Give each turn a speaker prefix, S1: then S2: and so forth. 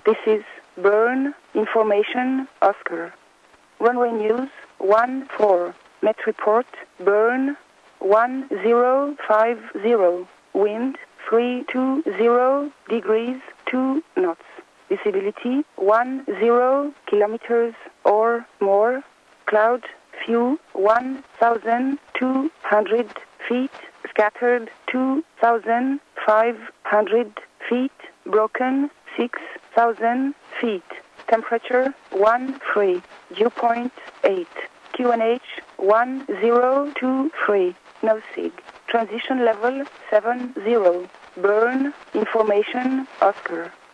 S1: This is Burn Information Oscar. Runway News 14. Met report Burn 1050. Wind 320 degrees 2 knots. Visibility 10 kilometers or more. Cloud few 1,200 feet. Scattered 2,500 feet. Broken 6,000 feet. Temperature 13. Dew point 8. QNH 1023. No SIG. Transition level 70. Burn Information Oscar.